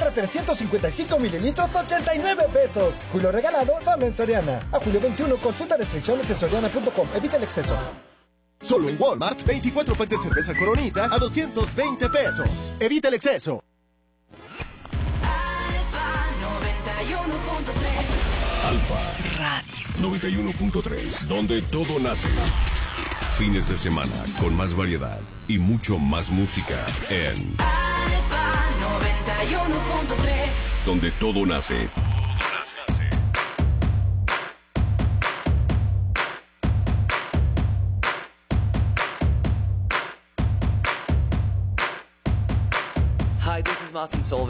Más 355 mililitros, 89 pesos. Julio regalado solo en Soriana. A julio 21, consulta restricciones en soriana.com. Evita el exceso. Solo en Walmart, 24 pack de cerveza Coronita a 220 pesos. Evita el exceso. Alfa Radio 91.3, donde todo nace. Fines de semana con más variedad y mucho más música en Alfa 91.3, donde todo nace. Hi, this is Martin Solveig.